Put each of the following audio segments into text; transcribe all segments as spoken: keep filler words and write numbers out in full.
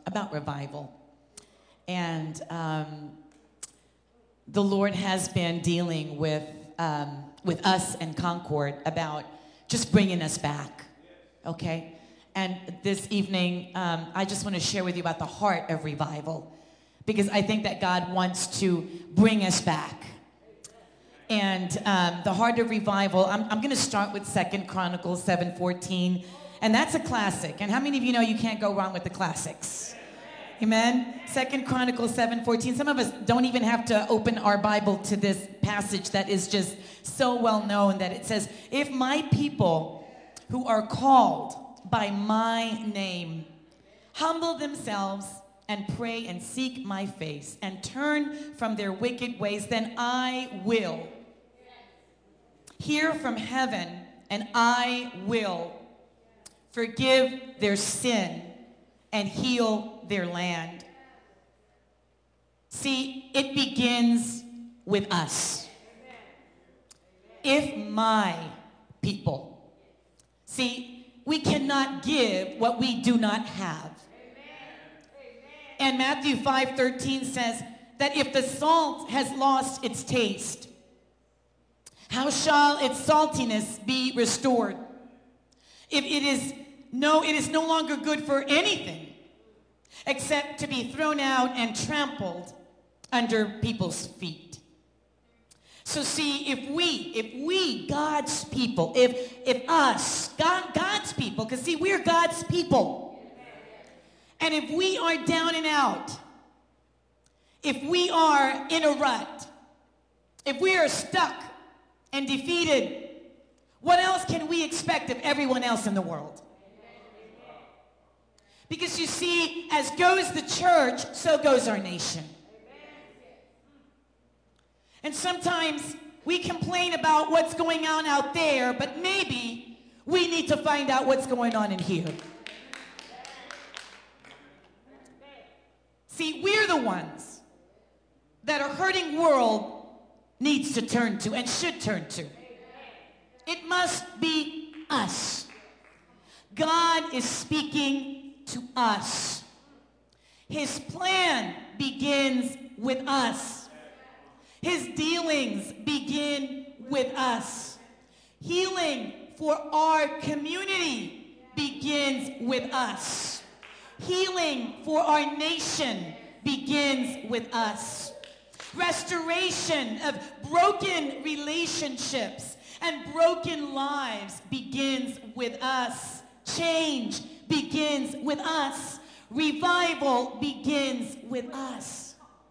about revival. And um, the Lord has been dealing with um, with us and Concord about just bringing us back, okay? And this evening, um, I just want to share with you about the heart of revival, because I think that God wants to bring us back. And um, the heart of revival, I'm, I'm going to start with Second Chronicles seven fourteen, and that's a classic. And how many of you know you can't go wrong with the classics? Amen? Second Chronicles seven fourteen. Some of us don't even have to open our Bible to this passage that is just so well known that it says, if my people who are called by my name humble themselves and pray and seek my face and turn from their wicked ways, then I will hear from heaven and I will forgive their sin and heal their land. See, it begins with us. If my people. See, we cannot give what we do not have. And Matthew five thirteen says that if the salt has lost its taste, how shall its saltiness be restored? If it is no, it is no longer good for anything except to be thrown out and trampled under people's feet. So see, if we, if we, God's people, if if us, God, God's people, because see, we're God's people. And if we are down and out, if we are in a rut, if we are stuck and defeated, what else can we expect of everyone else in the world? Because you see, as goes the church, so goes our nation. And sometimes we complain about what's going on out there, but maybe we need to find out what's going on in here. See, we're the ones that a hurting world needs to turn to and should turn to. It must be us. God is speaking to us. His plan begins with us. His dealings begin with us. Healing for our community begins with us. Healing for our nation begins with us. Restoration of broken relationships and broken lives begins with us. Change begins with us. Revival begins with us.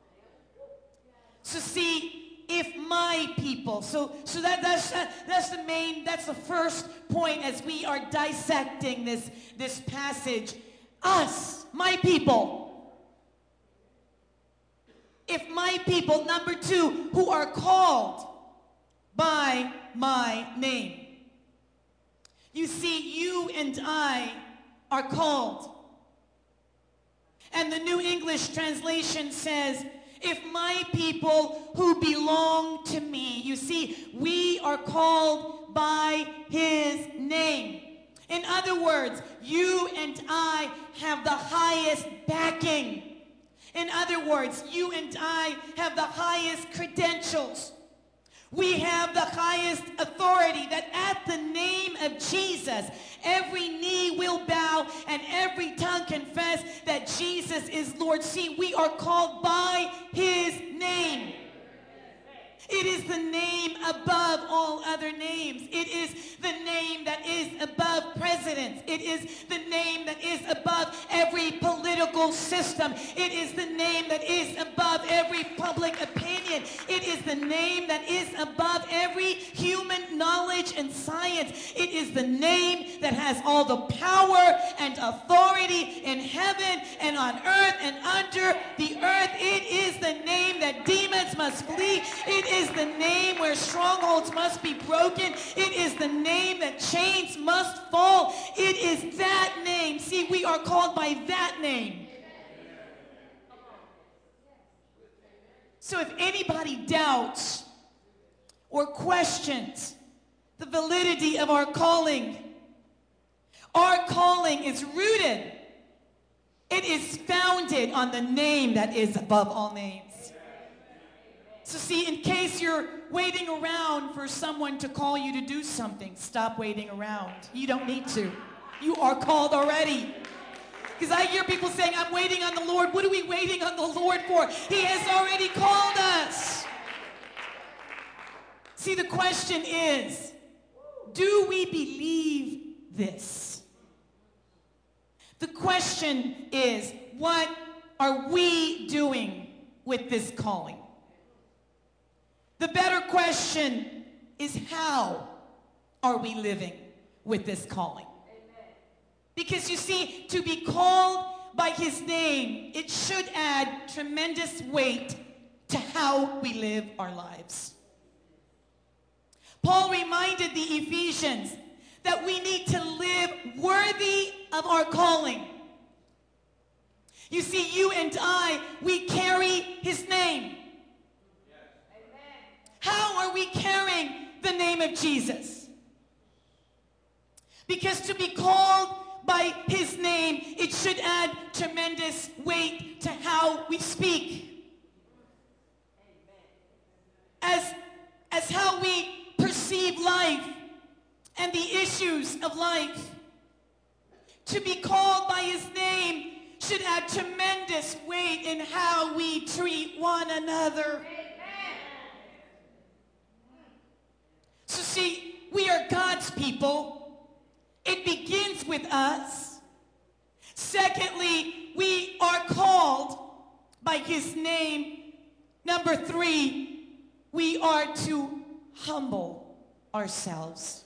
So see, if my people, so so that that's uh, that's the main, that's the first point as we are dissecting this this passage. Us, my people. If my people, number two, who are called by my name. You see, you and I are called. And the New English translation says, if my people who belong to me. You see, we are called by his name. In other words, you and I have the highest backing. In other words, you and I have the highest credentials. We have the highest authority, that at the name of Jesus, every knee will bow and every tongue confess that Jesus is Lord. See, we are called by his name. It is the name above all other names. It is the name that is above presidents. It is the name that is above every political system. It is the name that is above every public opinion. It is the name that is above every human knowledge and science. It is the name that has all the power and authority in heaven and on earth and under the earth. It is the name that demons must flee. It is the name where strongholds must be broken. It is the name that chains must fall. It is that name. See, we are called by that name. So if anybody doubts or questions the validity of our calling, our calling is rooted It is founded on the name that is above all names. So see, in case you're waiting around for someone to call you to do something, stop waiting around. You don't need to. You are called already. Because I hear people saying, I'm waiting on the Lord. What are we waiting on the Lord for? He has already called us. See, the question is, do we believe this? The question is, what are we doing with this calling? The better question is, how are we living with this calling? Because you see, to be called by his name, it should add tremendous weight to how we live our lives. Paul reminded the Ephesians that we need to live worthy of our calling. You see, you and I, we carry his name. How are we carrying the name of Jesus? Because to be called by his name, it should add tremendous weight to how we speak. As, as how we perceive life and the issues of life. To be called by his name should add tremendous weight in how we treat one another. So see, we are God's people. It begins with us. Secondly, we are called by his name. Number three, we are to humble ourselves.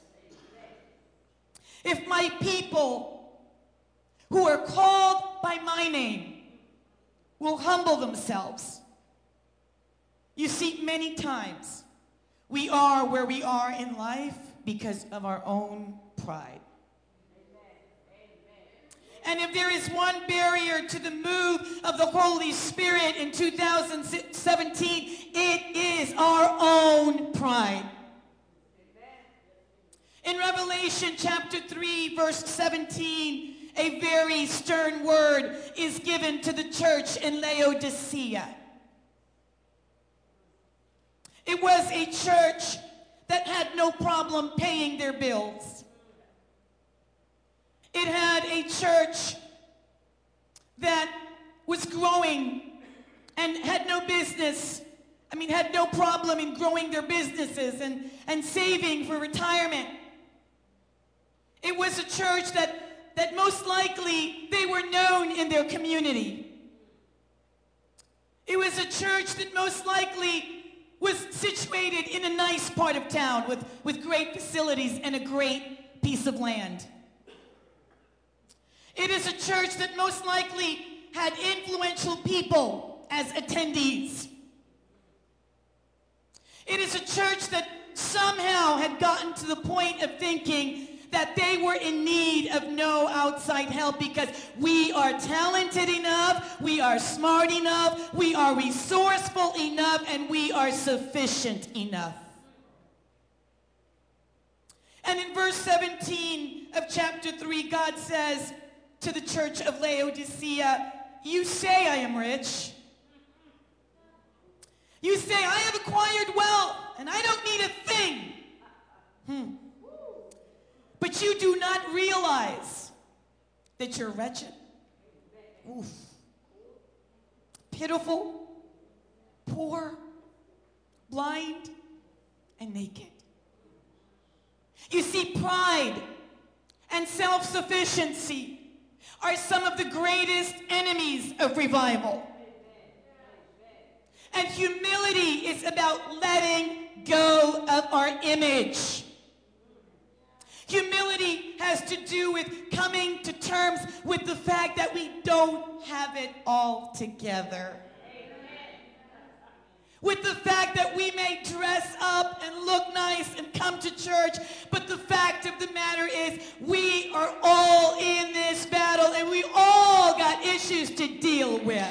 If my people who are called by my name will humble themselves. You see, many times we are where we are in life because of our own pride. And if there is one barrier to the move of the Holy Spirit in two thousand seventeen, it is our own pride. In Revelation chapter three, verse seventeen, a very stern word is given to the church in Laodicea. It was a church that had no problem paying their bills. It had a church that was growing and had no business, I mean, had no problem in growing their businesses and, and saving for retirement. It was a church that, that most likely they were known in their community. It was a church that most likely was situated in a nice part of town with, with great facilities and a great piece of land. It is a church that most likely had influential people as attendees. It is a church that somehow had gotten to the point of thinking that they were in need of no outside help because we are talented enough, we are smart enough, we are resourceful enough, and we are sufficient enough. And in verse seventeen of chapter three, God says to the church of Laodicea, you say I am rich. You say I have acquired wealth and I don't need a thing. Hmm. But you do not realize that you're wretched, oof, pitiful, poor, blind, and naked. You see, pride and self-sufficiency are some of the greatest enemies of revival. And humility is about letting go of our image. Humility has to do with coming to terms with the fact that we don't have it all together. With the fact that we may dress up and look nice and come to church, but the fact of the matter is we are all in this battle and we all got issues to deal with.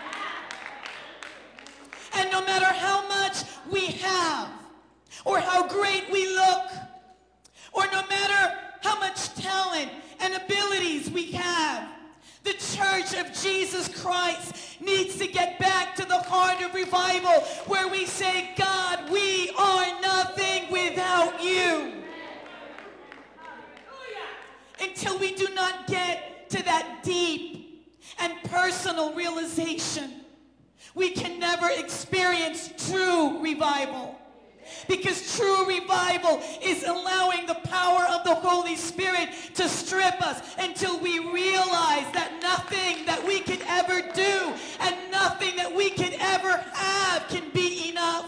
And no matter how much we have, or how great we look, or no matter how much talent and abilities we have, The church of Jesus Christ needs to get back to the heart of revival where we say, God, we are nothing without you. Until we do not get to that deep and personal realization, we can never experience true revival. Because true revival is allowing the power of the Holy Spirit to strip us until we realize that nothing that we could ever do and nothing that we could ever have can be enough.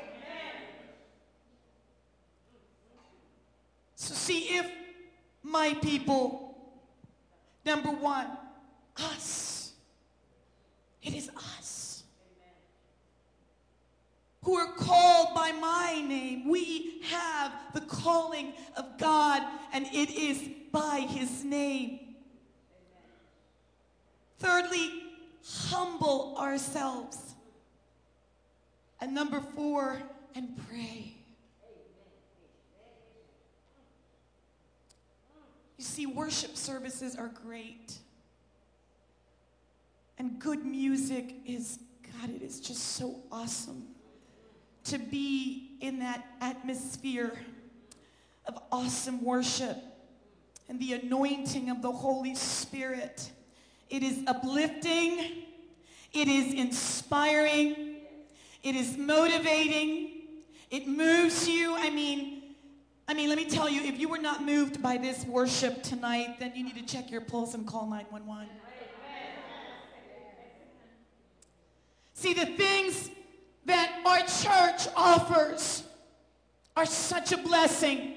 So see, if my people, number one, us, it is us who are called by my name. We have the calling of God, and it is by his name. Thirdly, humble ourselves. And number four, and pray. You see, worship services are great. And good music is, God, it is just so awesome to be in that atmosphere of awesome worship and the anointing of the Holy Spirit. It is uplifting. It is inspiring. It is motivating. It moves you. I mean, I mean, let me tell you, if you were not moved by this worship tonight, then you need to check your pulse and call nine one one. See, the things that our church offers are such a blessing.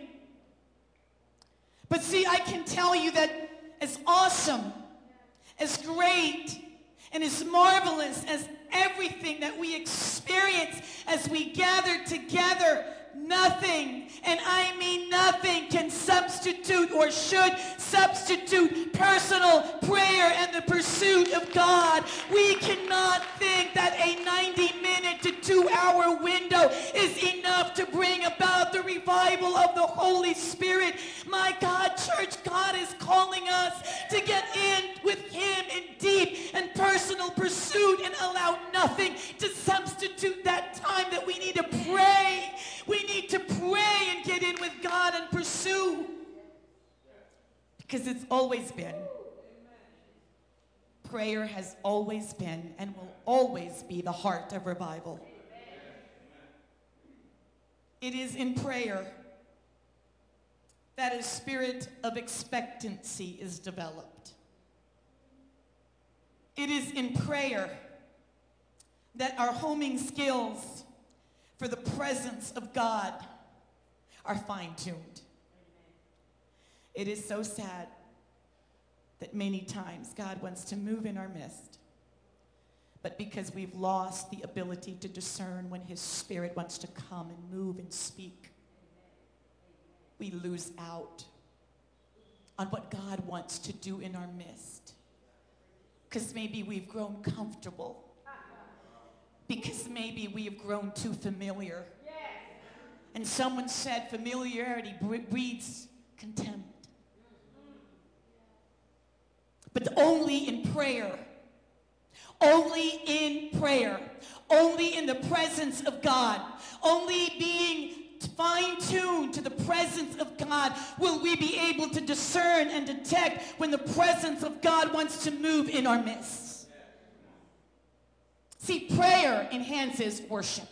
But see, I can tell you that as awesome, as great, and as marvelous as everything that we experience as we gather together, nothing, and I mean nothing, can substitute or should substitute personal prayer and the pursuit of God. We cannot think that a ninety minute to two hour window is enough to bring about the revival of the Holy Spirit. My God, church, God is calling us to get in with him in deep and personal pursuit and allow nothing to substitute that time that we need to pray. We need to pray and get in with God and pursue. Because it's always been. Prayer has always been and will always be the heart of revival. It is in prayer that a spirit of expectancy is developed. It is in prayer that our homing skills for the presence of God are fine-tuned. It is so sad that many times God wants to move in our midst, but because we've lost the ability to discern when his Spirit wants to come and move and speak, we lose out on what God wants to do in our midst. Because maybe we've grown comfortable. Because maybe we have grown too familiar. And someone said familiarity breeds contempt. But only in prayer, only in prayer, only in the presence of God, only being fine-tuned to the presence of God will we be able to discern and detect when the presence of God wants to move in our midst. See, prayer enhances worship.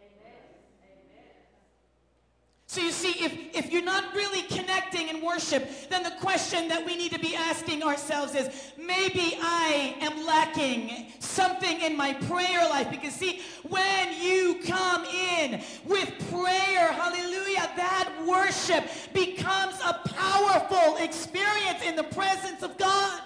So you see, if, if you're not really connecting in worship, then the question that we need to be asking ourselves is, maybe I am lacking something in my prayer life. Because see, when you come in with prayer, hallelujah, that worship becomes a powerful experience in the presence of God.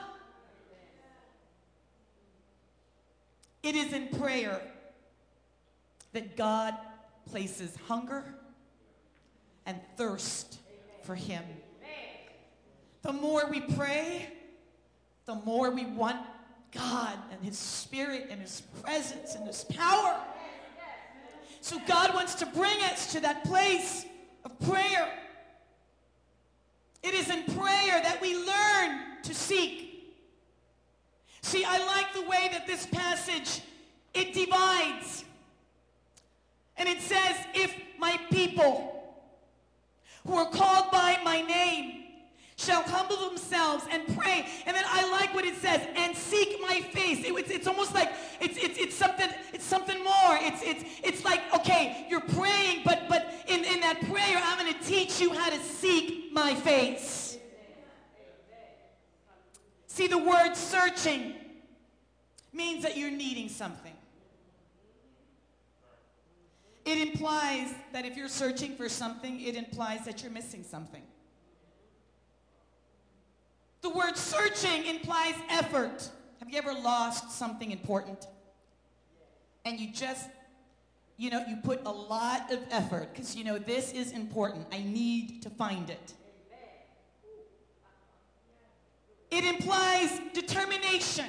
It is in prayer that God places hunger and thirst for him. The more we pray, the more we want God and his Spirit and his presence and his power. So God wants to bring us to that place of prayer. It is in prayer that we learn to seek. See, I like the way that this passage, it divides. And it says, if my people who are called by my name shall humble themselves and pray. And then I like what it says, and seek my face. It, it's, it's almost like it's, it's, it's something it's something more. It's, it's, it's like, okay, you're praying, but, but in, in that prayer, I'm going to teach you how to seek my face. See, the word searching means that you're needing something. It implies that if you're searching for something, it implies that you're missing something. The word searching implies effort. Have you ever lost something important? And you just, you know, you put a lot of effort because, you know, this is important. I need to find it. It implies determination.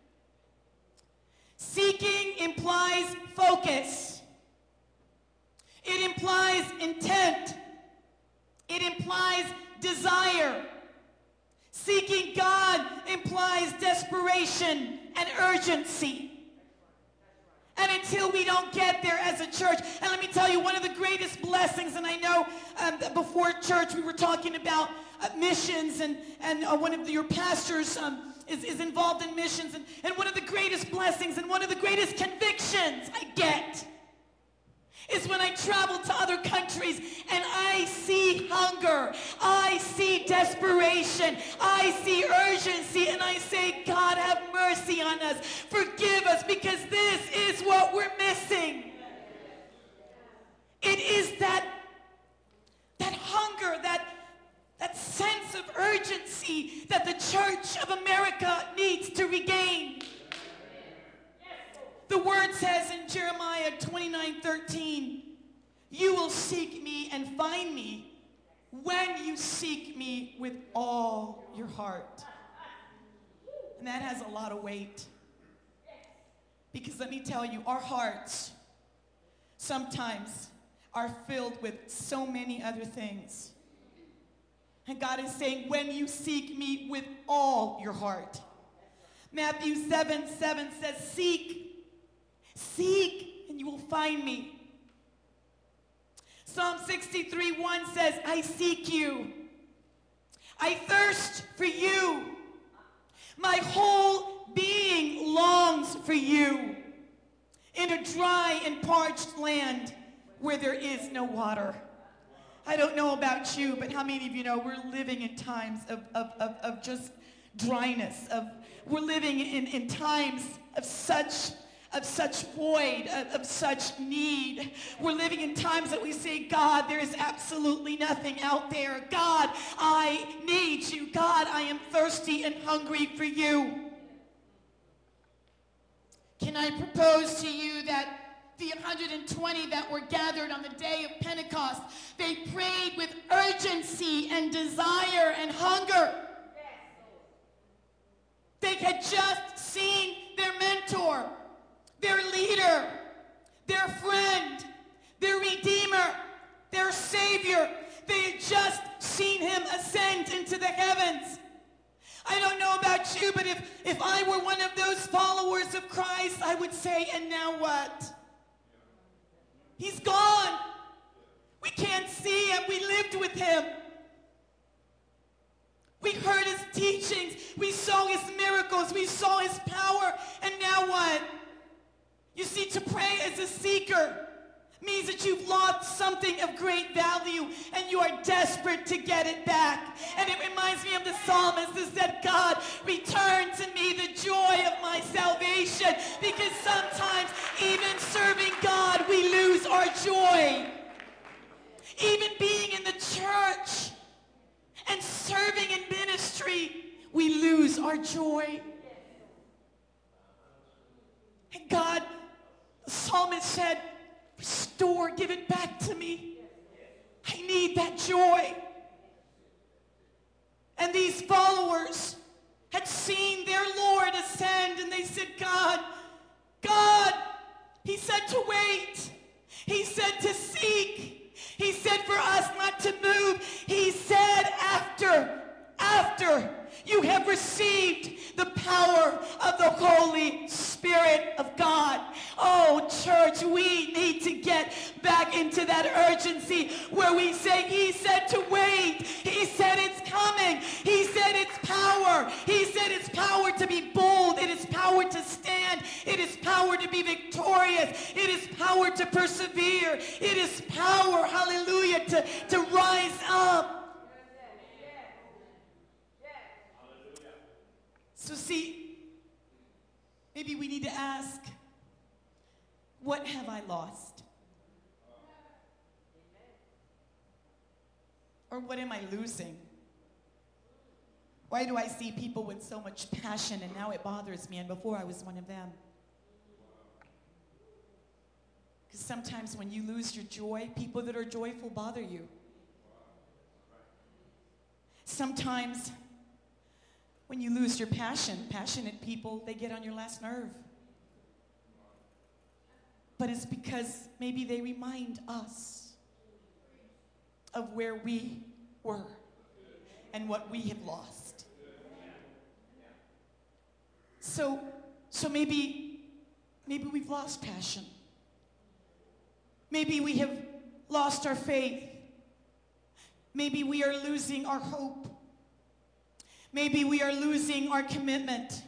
Seeking implies focus. It implies intent. It implies desire. Seeking God implies desperation and urgency. And until we don't get there as a church, and let me tell you, one of the greatest blessings, and I know um, before church we were talking about uh, missions, and, and uh, one of the, your pastors um, is, is involved in missions, and, and one of the greatest blessings and one of the greatest convictions I get is when I travel to other countries and I see hunger, I see desperation, I see urgency, and I say, God, have mercy on us. Forgive us, because this is what we're missing. It is that, that hunger, that, that sense of urgency that the Church of America needs to regain. The word says in Jeremiah twenty-nine thirteen, you will seek me and find me when you seek me with all your heart. And that has a lot of weight. Because let me tell you, our hearts sometimes are filled with so many other things. And God is saying, when you seek me with all your heart. Matthew seven seven says, seek. Seek, and you will find me. Psalm sixty-three one says, I seek you. I thirst for you. My whole being longs for you in a dry and parched land where there is no water. I don't know about you, but how many of you know we're living in times of, of, of, of just dryness. Of, we're living in, in times of such of such void, of, of such need. We're living in times that we say, God, there is absolutely nothing out there. God, I need you. God, I am thirsty and hungry for you. Can I propose to you that the one hundred twenty that were gathered on the day of Pentecost, they prayed with urgency and desire and hunger. They had just seen their mentor, their leader, their friend, their redeemer, their savior. They had just seen him ascend into the heavens. I don't know about you, but if, if I were one of those followers of Christ, I would say, and now what? He's gone. We can't see him. We lived with him. We heard his teachings. We saw his miracles. We saw his power. And now what? You see, to pray as a seeker means that you've lost something of great value and you are desperate to get it back. And it reminds me of the psalmist that said, God, return to me the joy of my salvation. Because sometimes even serving God, we lose our joy. Even being in the church and serving in ministry, we lose our joy. And God, the psalmist said, restore, give it back to me. I need that joy. And these followers had seen their Lord ascend, and they said, God, God, he said to wait. He said to seek. He said for us not to move. He said after, after you have received the power of the Holy Spirit of God. Oh, church, we need to get back into that urgency where we say, he said to wait. He said it's coming. He said it's power. He said it's power to be bold. It is power to stand. It is power to be victorious. It is power to persevere. It is power, hallelujah, to, to rise up. So see, maybe we need to ask, what have I lost? Or what am I losing? Why do I see people with so much passion and now it bothers me, and before I was one of them? Because sometimes when you lose your joy, people that are joyful bother you. Sometimes when you lose your passion, passionate people, they get on your last nerve. But it's because maybe they remind us of where we were and what we had lost. So, so maybe, maybe we've lost passion. Maybe we have lost our faith. Maybe we are losing our hope. Maybe we are losing our commitment.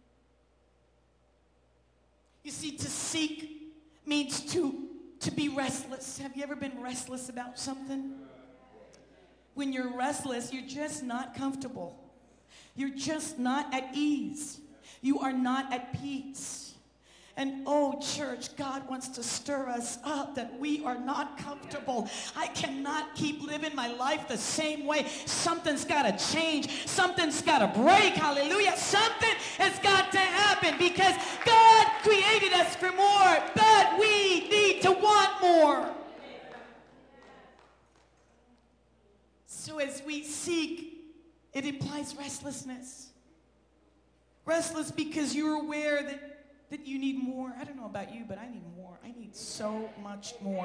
You see, to seek means to, to be restless. Have you ever been restless about something? When you're restless, you're just not comfortable. You're just not at ease. You are not at peace. And oh, church, God wants to stir us up that we are not comfortable. I cannot keep living my life the same way. Something's got to change. Something's got to break. Hallelujah. Something has got to happen because God created us for more, but we need to want more. So as we seek, it implies restlessness. Restless because you're aware that that you need more. I don't know about you, but I need more. I need so much more.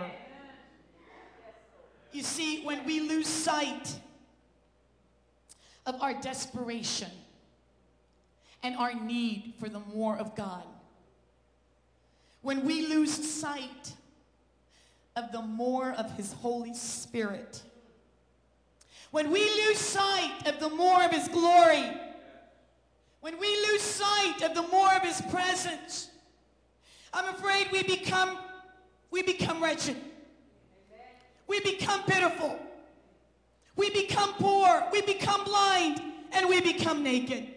You see, when we lose sight of our desperation and our need for the more of God, when we lose sight of the more of His Holy Spirit, when we lose sight of the more of His glory, when we lose sight of the more of His presence, I'm afraid we become, we become wretched. We become pitiful. We become poor. We become blind. And we become naked.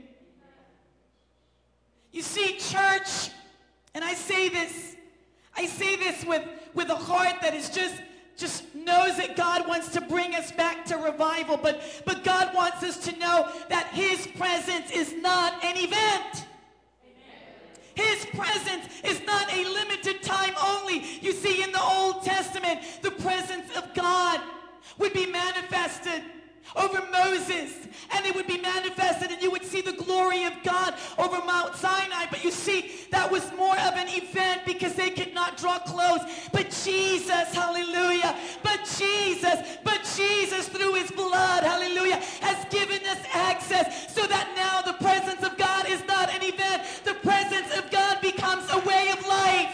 You see, church, and I say this, I say this with, with a heart that is just just knows that God wants to bring us back to revival, but, but God wants us to know that His presence is not an event. Amen. His presence is not a limited time only. You see, in the Old Testament, the presence of God would be manifested over Moses, and it would be manifested, and you would see the glory of God over Mount Sinai. But you see, that was more of an event because they could not draw close. But Jesus, hallelujah, but Jesus, but Jesus through His blood, hallelujah, has given us access so that now the presence of God is not an event. The presence of God becomes a way of life.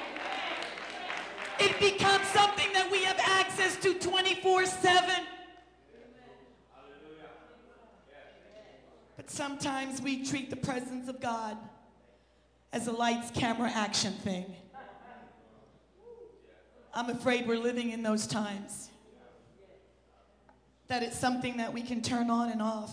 It becomes something that we have access to twenty-four seven. But sometimes we treat the presence of God as a lights, camera, action thing. I'm afraid we're living in those times. That it's something that we can turn on and off.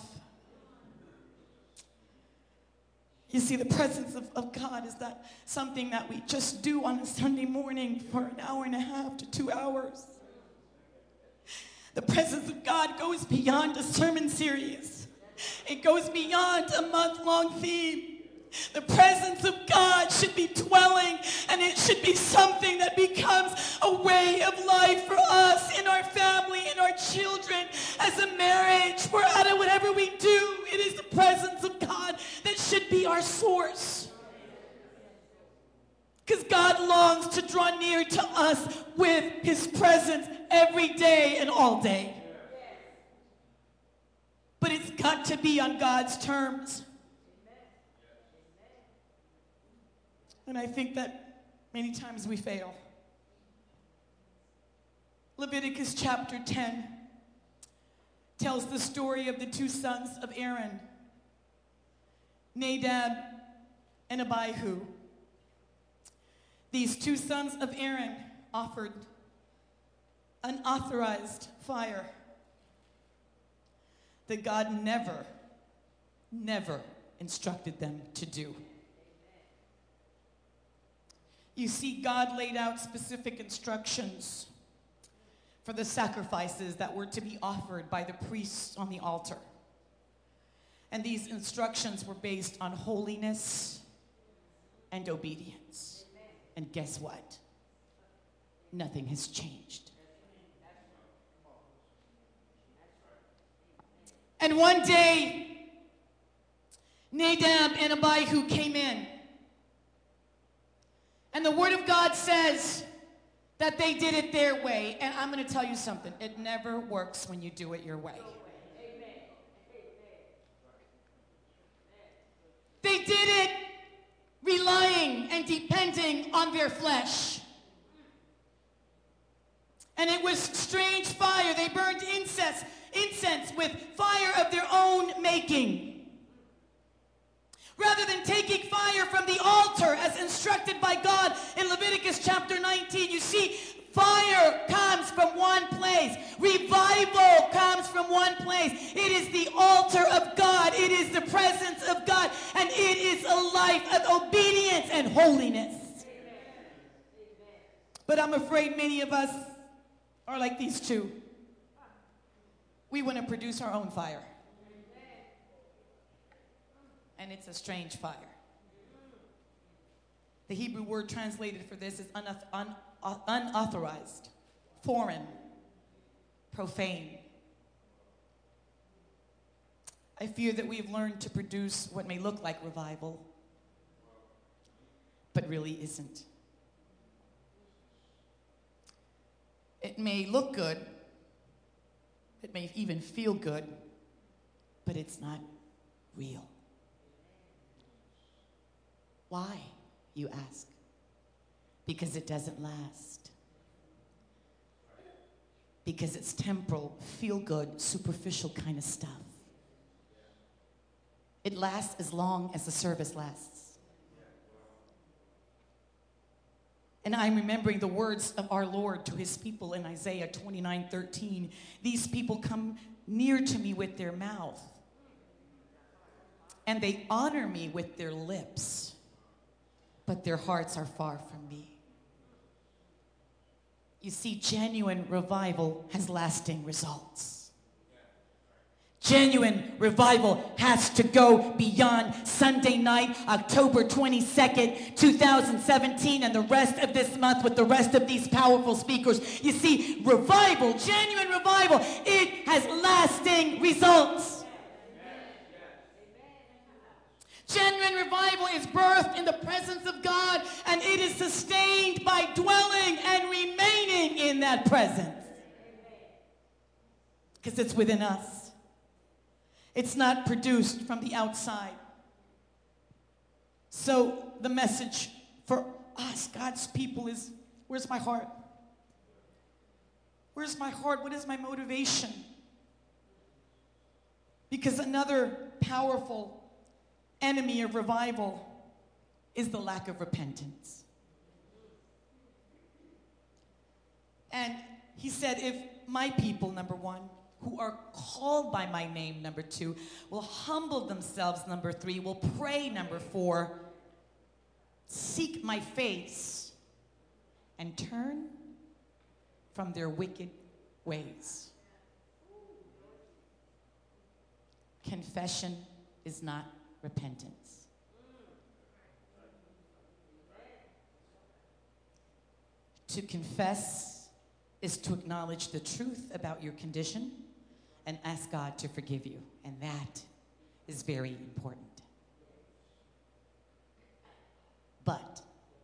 You see, the presence of, of God is that something that we just do on a Sunday morning for an hour and a half to two hours. The presence of God goes beyond a sermon series. It goes beyond a month-long theme. The presence of God should be dwelling, and it should be something that becomes a way of life for us in our family, in our children, as a marriage, for out of whatever we do, it is the presence of God that should be our source. Because God longs to draw near to us with His presence every day and all day. But it's got to be on God's terms. And I think that many times we fail. Leviticus chapter ten tells the story of the two sons of Aaron, Nadab and Abihu. These two sons of Aaron offered unauthorized fire that God never, never instructed them to do. You see, God laid out specific instructions for the sacrifices that were to be offered by the priests on the altar. And these instructions were based on holiness and obedience. And guess what? Nothing has changed. And one day, Nadab and Abihu came in. And the Word of God says that they did it their way. And I'm going to tell you something. It never works when you do it your way. They did it relying and depending on their flesh. And it was strange fire. They burned incense, incense with fire of their own making. Rather than taking fire from the altar as instructed by God in Leviticus chapter nineteen, you see, fire comes from one place. Revival comes from one place. It is the altar of God. It is the presence of God. And it is a life of obedience and holiness. But I'm afraid many of us are like these two. We want to produce our own fire. And it's a strange fire. The Hebrew word translated for this is unath- un- uh, unauthorized, foreign, profane. I fear that we've learned to produce what may look like revival, but really isn't. It may look good, it may even feel good, but it's not real. Why, you ask? Because it doesn't last. Because it's temporal, feel-good, superficial kind of stuff. It lasts as long as the service lasts. And I'm remembering the words of our Lord to his people in Isaiah twenty-nine thirteen. These people come near to me with their mouth, and they honor me with their lips, but their hearts are far from me. You see, genuine revival has lasting results. Genuine revival has to go beyond Sunday night, October twenty-second, two thousand seventeen, and the rest of this month with the rest of these powerful speakers. You see, revival, genuine revival, it has lasting results. Genuine revival is birthed in the presence of God, and it is sustained by dwelling and remaining in that presence. Because it's within us. It's not produced from the outside. So the message for us, God's people, is, where's my heart? Where's my heart? What is my motivation? Because another powerful enemy of revival is the lack of repentance. And he said, if my people, number one, who are called by my name, number two, will humble themselves, number three, will pray, number four, seek my face, and turn from their wicked ways. Confession is not repentance. To confess is to acknowledge the truth about your condition and ask God to forgive you. And that is very important. But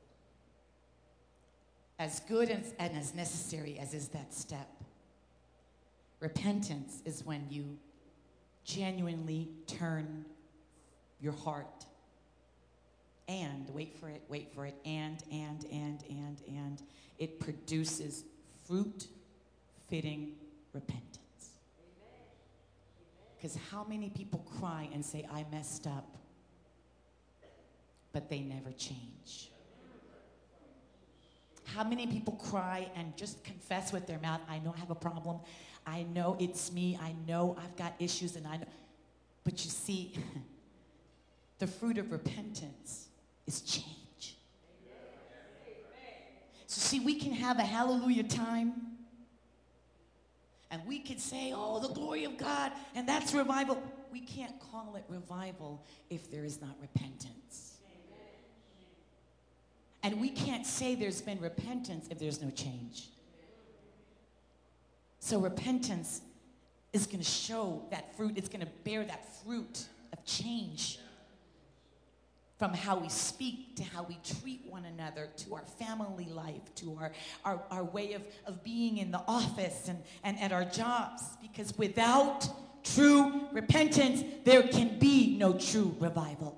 as good as, and as necessary as is that step, repentance is when you genuinely turn your heart And, wait for it, wait for it, and, and, and, and, and, it produces fruit-fitting repentance. Because how many people cry and say, I messed up, but they never change? How many people cry and just confess with their mouth, I know I have a problem, I know it's me, I know I've got issues, and I know. But you see, the fruit of repentance is change. So see, we can have a hallelujah time, and we could say, oh, the glory of God, and that's revival. We can't call it revival if there is not repentance. And we can't say there's been repentance if there's no change. So repentance is going to show that fruit. It's going to bear that fruit of change. From how we speak to how we treat one another, to our family life, to our, our, our way of, of being in the office and, and at our jobs. Because without true repentance, there can be no true revival.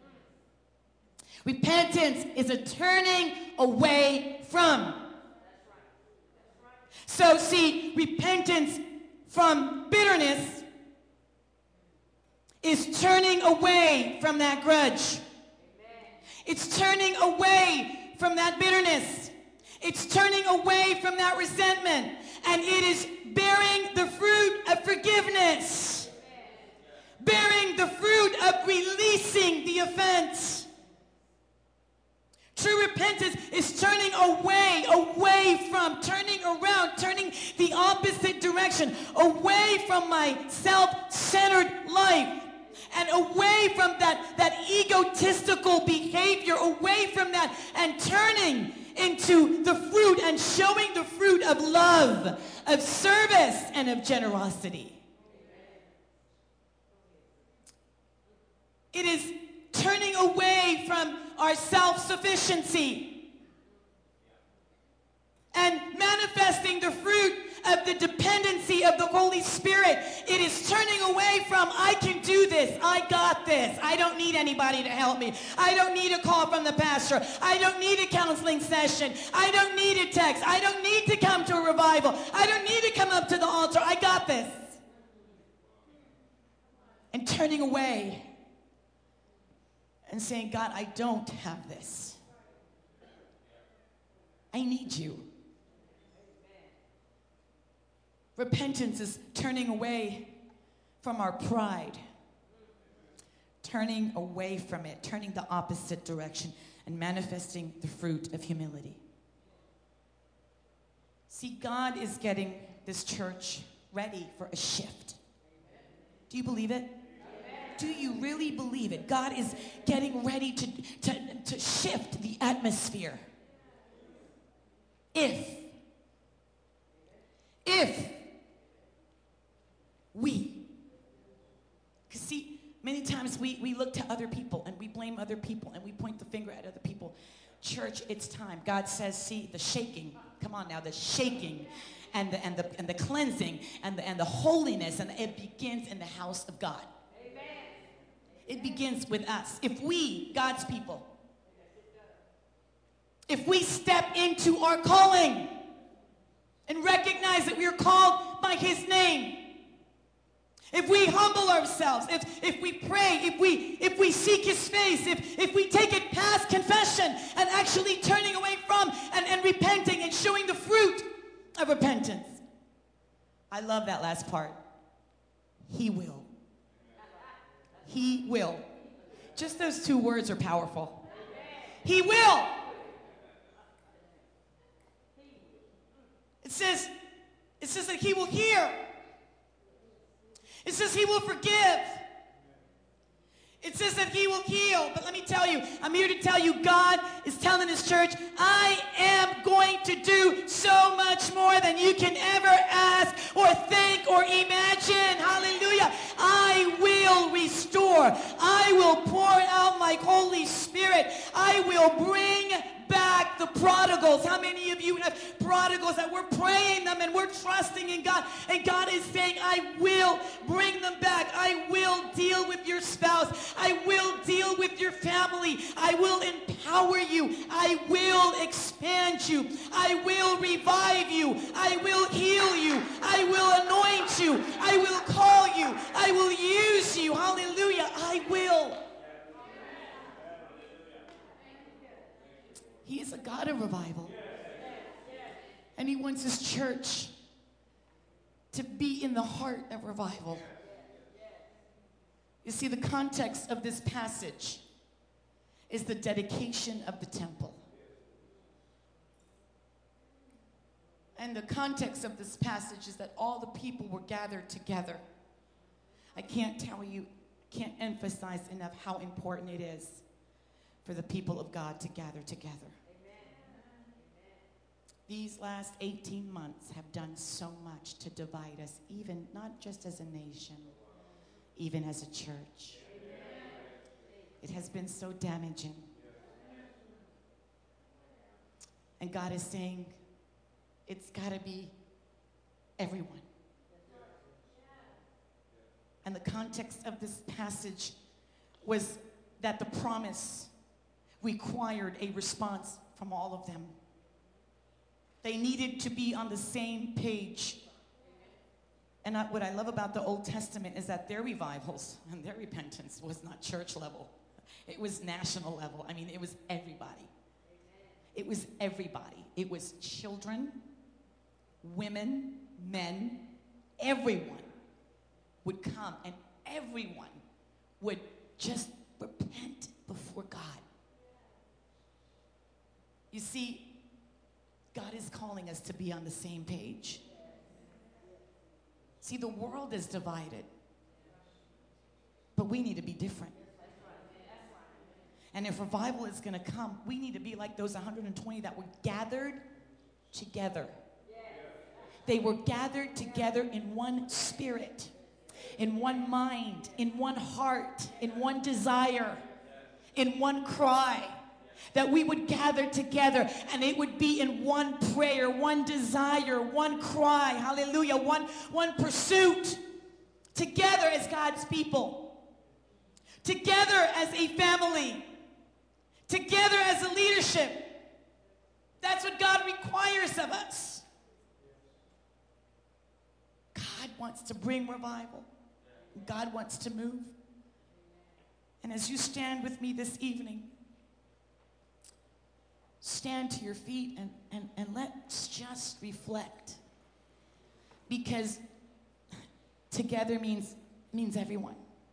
Repentance is a turning away from. So see, repentance from bitterness is turning away from that grudge. It's turning away from that bitterness. It's turning away from that resentment. And it is bearing the fruit of forgiveness. Bearing the fruit of releasing the offense. True repentance is turning away, away from, turning around, turning the opposite direction, away from my self-centered life. And away from that, that egotistical behavior, away from that, and turning into the fruit and showing the fruit of love, of service, and of generosity. It is turning away from our self-sufficiency and manifesting the fruit of the dependency of the Holy Spirit. It is turning away from, I can do this, I got this, I don't need anybody to help me, I don't need a call from the pastor, I don't need a counseling session, I don't need a text, I don't need to come to a revival, I don't need to come up to the altar, I got this. And turning away and saying, God, I don't have this. I need you. Repentance is turning away from our pride, turning away from it, turning the opposite direction, and manifesting the fruit of humility. See, God is getting this church ready for a shift. Do you believe it? Do you really believe it? God is getting ready to, to, to shift the atmosphere. If, if, we. Because see, many times we, we look to other people and we blame other people and we point the finger at other people. Church, it's time. God says, see, the shaking. Come on now, the shaking and the, and the, and the cleansing and the, and the holiness, and it begins in the house of God. Amen. It begins with us. If we, God's people, if we step into our calling and recognize that we are called by His name, if we humble ourselves, if, if we pray, if we, if we seek His face, if, if we take it past confession and actually turning away from and, and repenting and showing the fruit of repentance. I love that last part. He will. He will. Just those two words are powerful. He will. It says, it says that He will hear. It says He will forgive. It says that He will heal. But let me tell you, I'm here to tell you, God is telling His church, I am going to do so much more than you can ever ask or think or imagine. Hallelujah. I will restore. I will pour out my Holy Spirit. I will bring back the prodigals. How many of you have prodigals that we're praying them and we're trusting in God, and God is saying, I will bring them back. I will deal with your spouse. I will deal with your family. I will empower you. I will expand you. I will revive you. I will heal you. I will anoint you. I will call you. I will use you. Hallelujah. I will. He is a God of revival. And he wants his church to be in the heart of revival. You see, the context of this passage is the dedication of the temple. And the context of this passage is that all the people were gathered together. I can't tell you, can't emphasize enough how important it is for the people of God to gather together. These last eighteen months have done so much to divide us, even not just as a nation, even as a church. It has been so damaging. And God is saying, it's got to be everyone. And the context of this passage was that the promise required a response from all of them. They needed to be on the same page. And I, what I love about the Old Testament is that their revivals and their repentance was not church level. It was national level. I mean, it was everybody. It was everybody. It was children, women, men, everyone would come and everyone would just repent before God. You see, God is calling us to be on the same page. See, the world is divided, but we need to be different. And if revival is going to come, we need to be like those one hundred twenty that were gathered together. They were gathered together in one spirit, in one mind, in one heart, in one desire, in one cry. That we would gather together and it would be in one prayer, one desire, one cry, hallelujah, one, one pursuit, together as God's people, together as a family, together as a leadership. That's what God requires of us. God wants to bring revival. God wants to move. And as you stand with me this evening, stand to your feet and, and, and let's just reflect. Because together means, means everyone.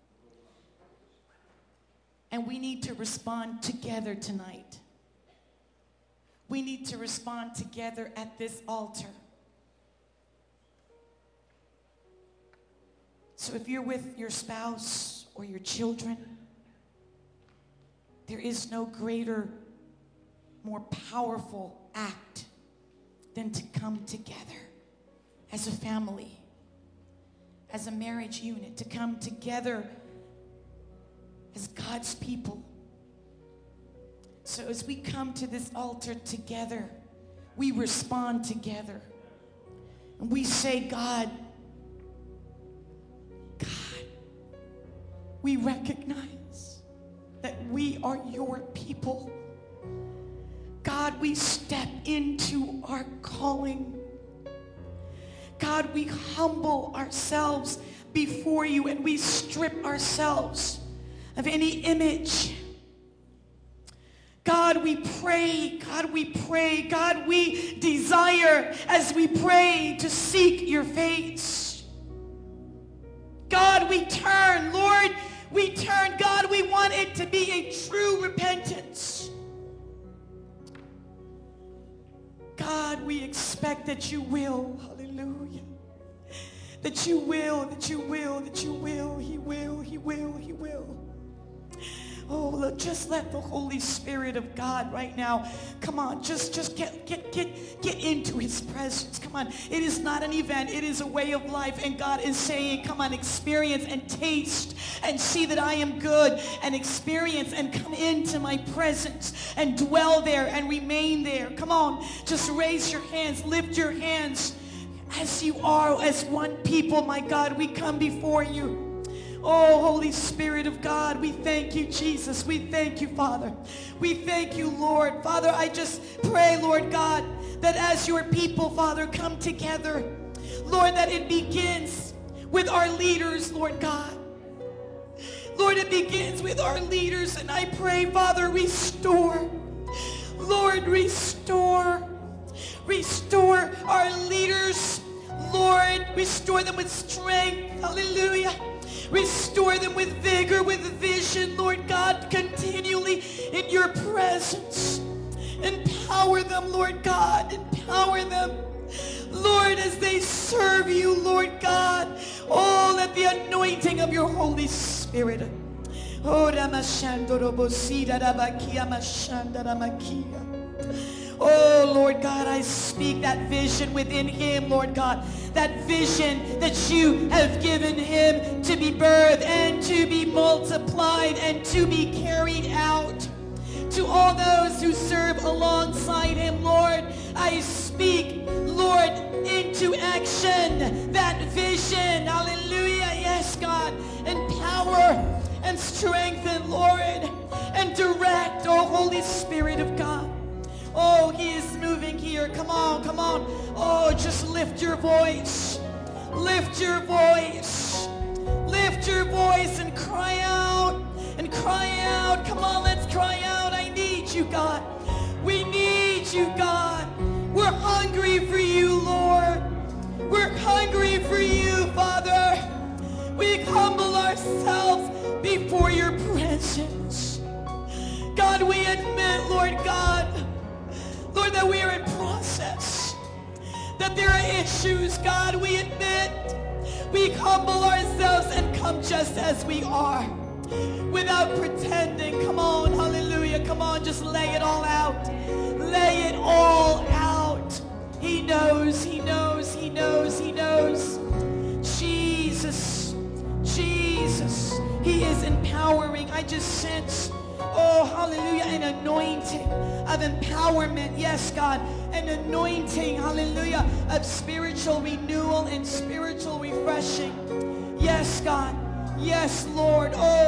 And we need to respond together tonight. We need to respond together at this altar. So if you're with your spouse or your children, there is no greater, more powerful act than to come together as a family, as a marriage unit, to come together as God's people. So as we come to this altar together, we respond together. And we say, God, God, we recognize that we are your people. God, we step into our calling. God, we humble ourselves before you and we strip ourselves of any image. God, we pray, God, we pray, God, we desire as we pray to seek your face. God, we turn, Lord, we turn, God, we want it to be a true repentance. God, we expect that you will, hallelujah, that you will, that you will, that you will, he will, he will, he will. Oh, look, just let the Holy Spirit of God right now, come on, just, just get, get, get, get into his presence. Come on, it is not an event, it is a way of life, and God is saying, come on, experience and taste and see that I am good, and experience and come into my presence and dwell there and remain there. Come on, just raise your hands, lift your hands as you are, as one people, my God, we come before you. Oh, Holy Spirit of God, we thank you, Jesus. We thank you, Father. We thank you, Lord. Father, I just pray, Lord God, that as your people, Father, come together, Lord, that it begins with our leaders, Lord God. Lord, it begins with our leaders, and I pray, Father, restore. Lord, restore. Restore our leaders. Lord, restore them with strength. Hallelujah. Restore them with vigor, with vision, Lord God, continually in your presence. Empower them, Lord God. Empower them, Lord, as they serve you, Lord God. Oh, let the anointing of your Holy Spirit. Oh, Oh, Lord God, I speak that vision within him, Lord God. That vision that you have given him to be birthed and to be multiplied and to be carried out. To all those who serve alongside him, Lord, I speak, Lord, into action that vision. Hallelujah. Yes, God. Empower and strengthen, Lord, and direct, oh Holy Spirit of God. Oh, he is moving here. Come on, come on. Oh, just lift your voice. Lift your voice. Lift your voice and cry out. And cry out. Come on, let's cry out. I need you, God. We need you, God. We're hungry for you, Lord. We're hungry for you, Father. We humble ourselves before your presence. God, we admit, Lord God, Lord, that we are in process, that there are issues, God, we admit. We humble ourselves and come just as we are, without pretending. Come on, hallelujah, come on, just lay it all out. Lay it all out. He knows, he knows, he knows, he knows. Jesus, Jesus, he is empowering. I just sense, oh, hallelujah, an anointing of empowerment. Yes, God, an anointing, hallelujah, of spiritual renewal and spiritual refreshing. Yes, God. Yes, Lord. Oh,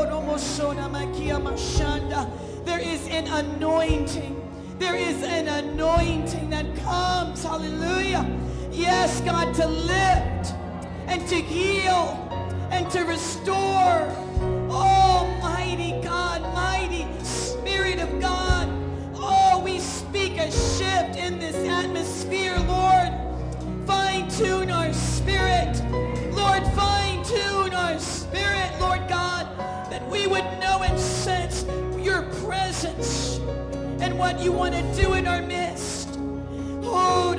there is an anointing. There is an anointing that comes, hallelujah. Yes, God, to lift and to heal and to restore. Oh, mighty God, mighty Spirit of God. Oh, we speak a shift in this atmosphere, Lord. Fine-tune our spirit. Lord, fine-tune our spirit, Lord God, that we would know and sense your presence and what you want to do in our midst. Oh,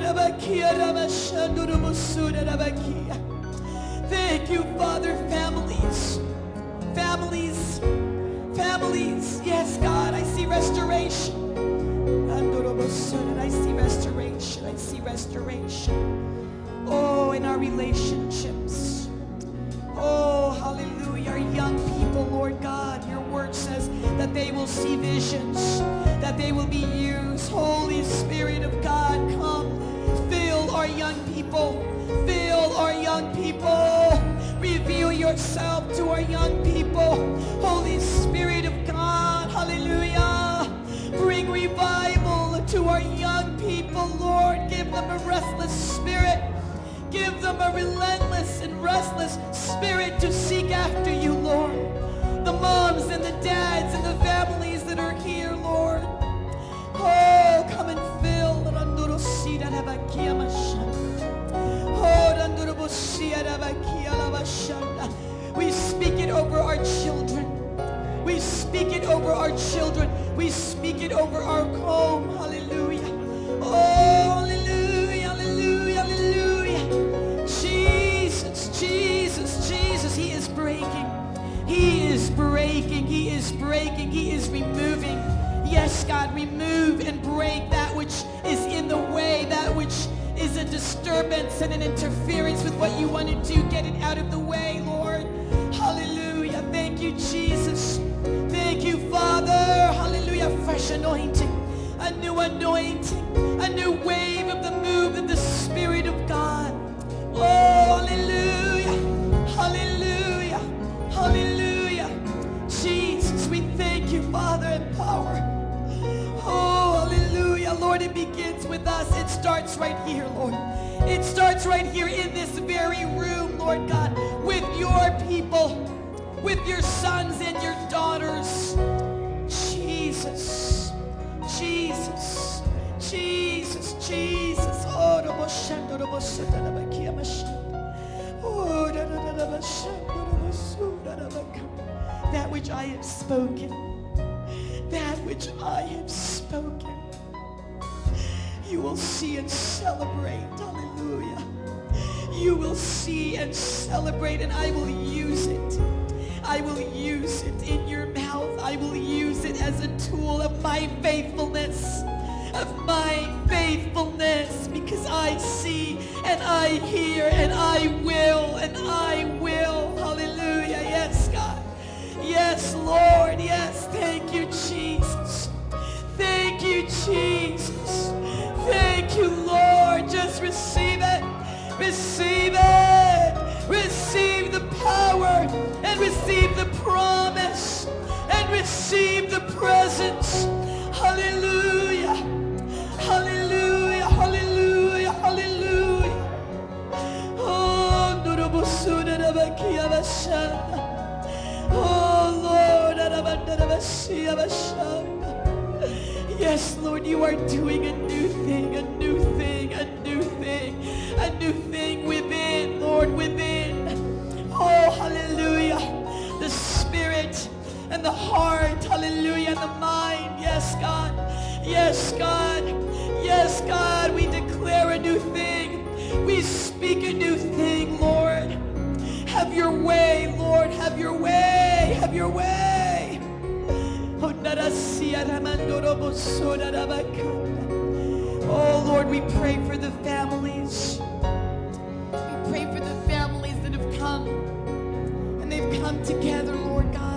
thank you, Father. Families, families, families. Yes, God, I see restoration. I see restoration. I see restoration. Oh, in our relationships. Oh, hallelujah. Our young people, Lord God, your word says that they will see visions, that they will be used. Holy Spirit of God, come. Fill our young people. Fill our young people. Reveal yourself to our young people. Holy Spirit of God, hallelujah. Bring revival to our young people, Lord. Give them a restless spirit. Give them a relentless and restless spirit to seek after you, Lord. The moms and the dads and the families that are here, Lord. Oh, come and fill. We speak it over our children. We speak it over our children. We speak it over our home. Hallelujah. Oh, hallelujah, hallelujah, hallelujah. Jesus, Jesus, Jesus. He is breaking. He is breaking. He is breaking. He is removing. Yes, God, remove and break that which is in the way, that which is a disturbance and an interference with what you want to do. Get it out of the way, Lord. Hallelujah. Thank you, Jesus. Thank you, Father. Hallelujah. Fresh anointing. A new anointing. A new wave of the move of the Spirit of God. Oh, hallelujah. Hallelujah. Hallelujah. with us, it starts right here, Lord. It starts right here in this very room, Lord God, with your people, with your sons and your daughters. Jesus, Jesus, Jesus, Jesus. Oh, that which I have spoken, that which I have spoken, you will see and celebrate. Hallelujah. You will see and celebrate, and I will use it. I will use it in your mouth. I will use it as a tool of my faithfulness, of my faithfulness, because I see and I hear and I will and I will. Hallelujah. Yes, God. Yes, Lord. Yes. Thank you, Jesus. Thank you, Jesus. Thank you, Lord. Just receive it. Receive it. Receive the power and receive the promise and receive the presence. Hallelujah. Hallelujah. Hallelujah. Hallelujah. Oh, Nurubusuna Nabakia Bashanda. Oh, Lord. Arabandarabasia Bashanda. Yes, Lord, you are doing a new thing, a new thing, a new thing, a new thing within, Lord, within. Oh, hallelujah. The spirit and the heart, hallelujah, and the mind. Yes, God. Yes, God. Yes, God, we declare a new thing. We speak a new thing, Lord. Have your way, Lord. Have your way. Have your way. Oh, Lord, we pray for the families. We pray for the families that have come and they've come together, Lord God.